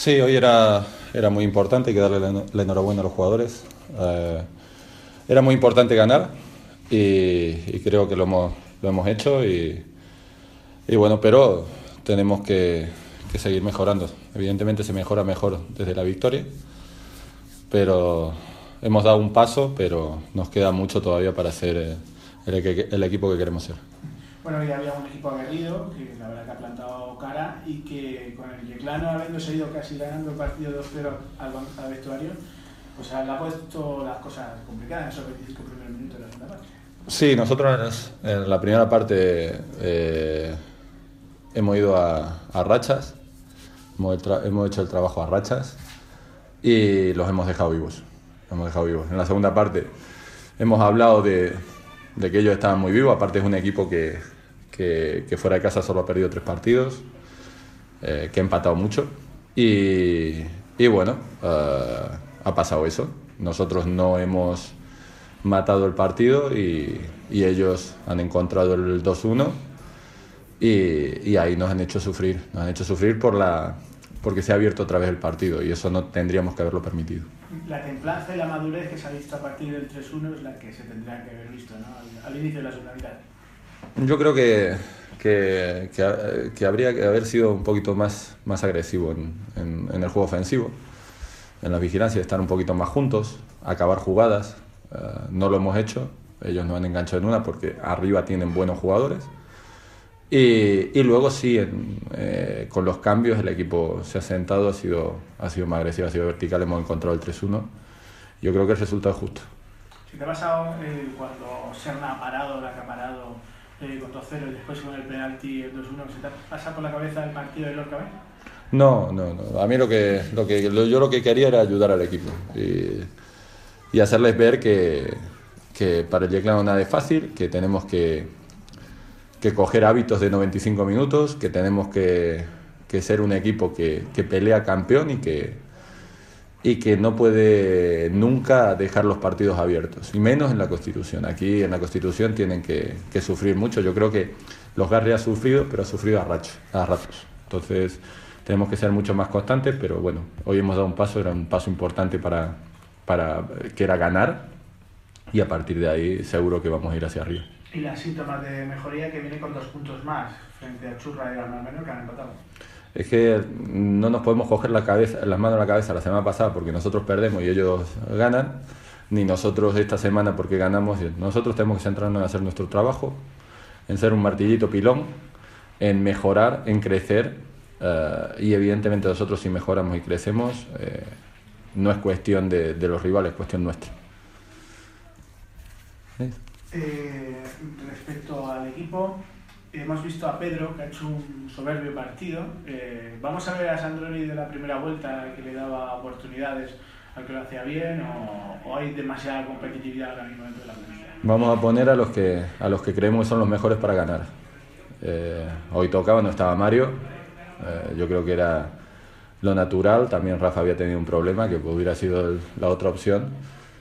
Sí, hoy era muy importante, hay que darle la enhorabuena a los jugadores. Era muy importante ganar y creo que lo hemos hecho y bueno, pero tenemos que seguir mejorando. Evidentemente se mejora mejor desde la victoria, pero hemos dado un paso, pero nos queda mucho todavía para ser el equipo que queremos ser. Bueno, hoy había un equipo aguerrido que la verdad que ha plantado cara y que con el Yeclano habiendo seguido casi ganando el partido 2-0 al vestuario, pues le ha puesto las cosas complicadas en esos 25 primeros minutos de la segunda parte. Sí, nosotros en la primera parte hemos ido a rachas, hemos hecho el trabajo a rachas y los hemos dejado vivos. En la segunda parte hemos hablado de que ellos estaban muy vivos. Aparte es un equipo que fuera de casa solo ha perdido 3 partidos, que ha empatado mucho y bueno, ha pasado eso. Nosotros no hemos matado el partido y ellos han encontrado el 2-1 y ahí nos han hecho sufrir. Porque se ha abierto otra vez el partido y eso no tendríamos que haberlo permitido. La templanza y la madurez que se ha visto a partir del 3-1 es la que se tendría que haber visto, ¿no? al inicio de la segunda mitad. Yo creo que habría que haber sido un poquito más agresivo en el juego ofensivo, en la vigilancia, estar un poquito más juntos, acabar jugadas. No lo hemos hecho, ellos nos han enganchado en una porque arriba tienen buenos jugadores. Y luego sí, con los cambios el equipo se ha sentado, ha sido más agresivo, ha sido vertical, hemos encontrado el 3-1. Yo creo que el resultado es justo. ¿Si te ha pasado cuando Serna ha parado, la que ha parado con 2-0 y después con el penalti el 2-1, ¿se te pasa por la cabeza el partido de Lorca B? No. A mí yo lo que quería era ayudar al equipo y hacerles ver que para el Yeclano nada es fácil, que tenemos que coger hábitos de 95 minutos, que tenemos que ser un equipo que pelea campeón y que no puede nunca dejar los partidos abiertos, y menos en la Constitución. Aquí en la Constitución tienen que sufrir mucho. Yo creo que los Garri ha sufrido, pero ha sufrido a ratos. Entonces tenemos que ser mucho más constantes, pero bueno, hoy hemos dado un paso, era un paso importante para que era ganar, y a partir de ahí seguro que vamos a ir hacia arriba. Y las síntomas de mejoría que viene con 2 puntos más frente a Churra y al Menor, que han empatado. Es que no nos podemos coger las manos a la cabeza la semana pasada porque nosotros perdemos y ellos ganan, ni nosotros esta semana porque ganamos. Nosotros tenemos que centrarnos en hacer nuestro trabajo, en ser un martillito pilón, en mejorar, en crecer, y evidentemente nosotros si mejoramos y crecemos, no es cuestión de los rivales, es cuestión nuestra. ¿Sí? Respecto al equipo, hemos visto a Pedro que ha hecho un soberbio partido. ¿Vamos a ver a Sandroni de la primera vuelta que le daba oportunidades al que lo hacía bien o hay demasiada competitividad ahora mismo dentro de la plantilla? Vamos a poner a los que creemos que son los mejores para ganar. Hoy tocaba, no estaba Mario. Yo creo que era lo natural. También Rafa había tenido un problema que hubiera sido la otra opción.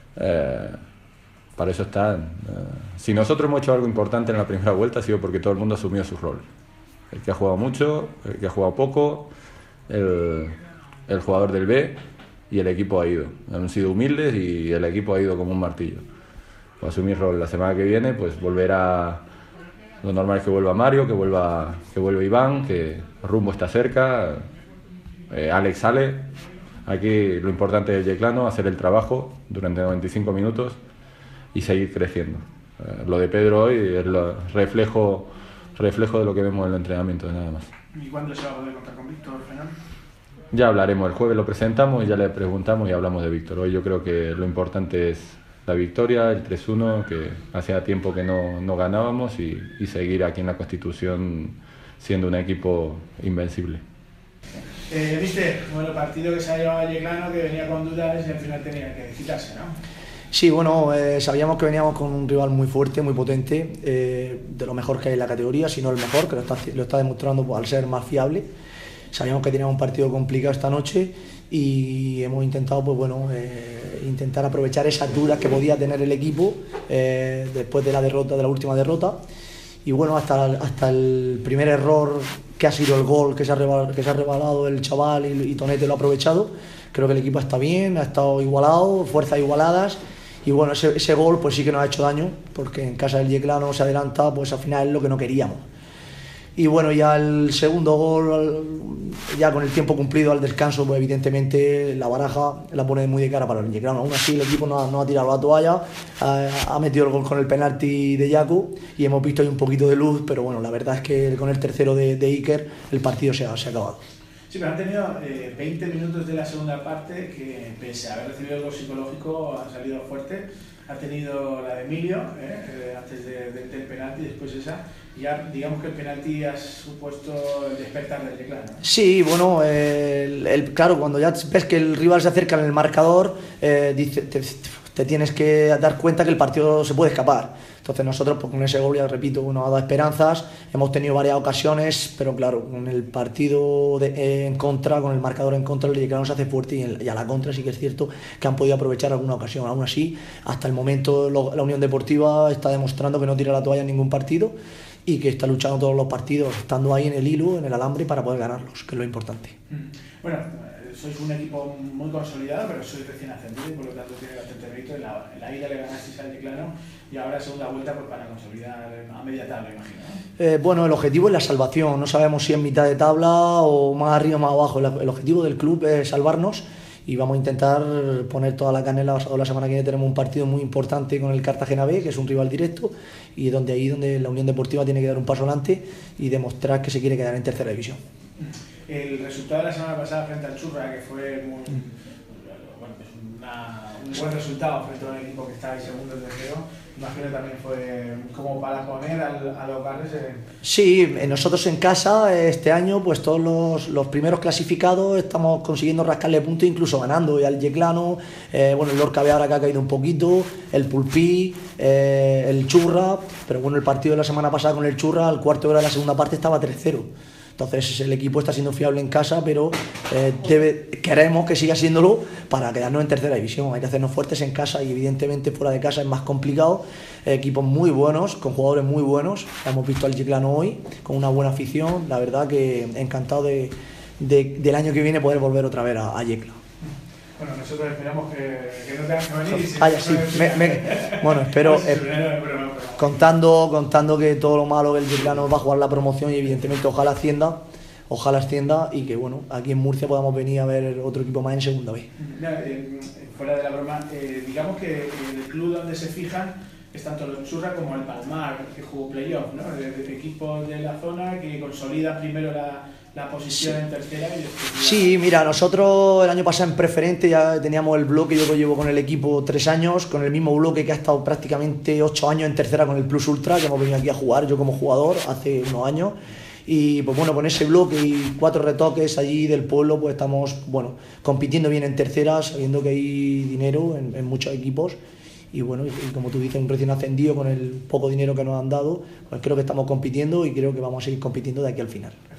Para eso están. Si nosotros hemos hecho algo importante en la primera vuelta ha sido porque todo el mundo ha asumido su rol. El que ha jugado mucho, el que ha jugado poco, el jugador del B y el equipo ha ido. Han sido humildes y el equipo ha ido como un martillo. Pues asumir rol. La semana que viene pues volverá. Lo normal es que vuelva Mario, que vuelva Iván, que Rumbo está cerca, Alex sale. Aquí lo importante es el Yeclano, hacer el trabajo durante 95 minutos y seguir creciendo. Lo de Pedro hoy es el reflejo de lo que vemos en el entrenamiento, nada más. ¿Y cuándo se va a poder contar con Víctor Fernando? Ya hablaremos, el jueves lo presentamos y ya le preguntamos y hablamos de Víctor. Hoy yo creo que lo importante es la victoria, el 3-1, que hacía tiempo que no ganábamos, y seguir aquí en la Constitución siendo un equipo invencible. ¿Viste? Bueno, el partido que se ha llevado a Yeclano, que venía con dudas y al final tenía que quitarse, ¿no? Sí, bueno, sabíamos que veníamos con un rival muy fuerte, muy potente, de lo mejor que hay en la categoría, si no el mejor, que lo está demostrando pues, al ser más fiable. Sabíamos que teníamos un partido complicado esta noche y hemos intentado, pues bueno, intentar aprovechar esas dudas que podía tener el equipo después de la última derrota. Y bueno, hasta el primer error que ha sido el gol que se ha rebalado el chaval y Tonete lo ha aprovechado. Creo que el equipo está bien, ha estado igualado, fuerzas igualadas. Y bueno, ese gol pues sí que nos ha hecho daño, porque en casa del Yeclano se adelanta, pues al final es lo que no queríamos. Y bueno, ya el segundo gol, ya con el tiempo cumplido al descanso, pues evidentemente la baraja la pone muy de cara para el Yeclano. Aún así el equipo no ha tirado la toalla, ha metido el gol con el penalti de Yaku y hemos visto ahí un poquito de luz, pero bueno, la verdad es que con el tercero de Iker el partido se ha acabado. Sí, pero han tenido 20 minutos de la segunda parte que, pese a haber recibido el gol psicológico, han salido fuerte. Ha tenido la de Emilio, antes del penalti, después esa. Ya digamos que el penalti ha supuesto el despertar del Yeclano. Sí, bueno, claro, cuando ya ves que el rival se acerca en el marcador, te tienes que dar cuenta que el partido se puede escapar. Entonces nosotros, pues, con ese gol, ya repito, nos ha dado esperanzas, hemos tenido varias ocasiones, pero claro, con el partido en contra, con el marcador en contra, el Yeclano se hace fuerte y a la contra sí que es cierto que han podido aprovechar alguna ocasión. Aún así, hasta el momento la Unión Deportiva está demostrando que no tira la toalla en ningún partido y que está luchando todos los partidos, estando ahí en el hilo, en el alambre, para poder ganarlos, que es lo importante. Bueno, sois un equipo muy consolidado, pero sois recién ascendido y por lo tanto tiene bastante mérito. En la ida le ganasteis al Yeclano y ahora segunda vuelta pues para consolidar a media tabla, imagino. Bueno, el objetivo es la salvación, no sabemos si en mitad de tabla o más arriba o más abajo. El objetivo del club es salvarnos y vamos a intentar poner toda la carne en el asador. La semana que viene tenemos un partido muy importante con el Cartagena B, que es un rival directo, y donde la Unión Deportiva tiene que dar un paso adelante y demostrar que se quiere quedar en tercera división. El resultado de la semana pasada frente al Churra, que fue un buen resultado frente a un equipo que estaba en segundo y tercero, imagino que también fue como para poner a los barrios. Sí, nosotros en casa este año, pues todos los primeros clasificados estamos consiguiendo rascarle puntos, incluso ganando. Y al Yeclano, bueno, el Lorca B ahora que ha caído un poquito, el Pulpí, el Churra, pero bueno, el partido de la semana pasada con el Churra, al cuarto de hora de la segunda parte estaba 3-0. Entonces el equipo está siendo fiable en casa, pero queremos que siga siéndolo para quedarnos en tercera división. Hay que hacernos fuertes en casa y evidentemente fuera de casa es más complicado. Equipos muy buenos, con jugadores muy buenos. Hemos visto al Yeclano hoy, con una buena afición. La verdad que encantado del año que viene poder volver otra vez a Yecla. Bueno, nosotros esperamos que no tengas que venir. Sí, bueno, espero, contando que todo lo malo que el Yeclano va a jugar la promoción y evidentemente ojalá ascienda y que bueno, aquí en Murcia podamos venir a ver otro equipo más en segunda vez. Fuera de la broma, digamos que el club donde se fijan es tanto el Churra como el Palmar, que jugó playoff, ¿no? De equipos de la zona que consolidan primero la posición en tercera y después... Sí, mira, nosotros el año pasado en preferente ya teníamos el bloque, yo lo llevo con el equipo 3 años, con el mismo bloque que ha estado prácticamente 8 años en tercera con el Plus Ultra, que hemos venido aquí a jugar yo como jugador hace unos años. Y pues bueno, con ese bloque y 4 retoques allí del pueblo, pues estamos compitiendo bien en tercera, sabiendo que hay dinero en muchos equipos. Y bueno, y como tú dices, un recién ascendido con el poco dinero que nos han dado, pues creo que estamos compitiendo y creo que vamos a seguir compitiendo de aquí al final.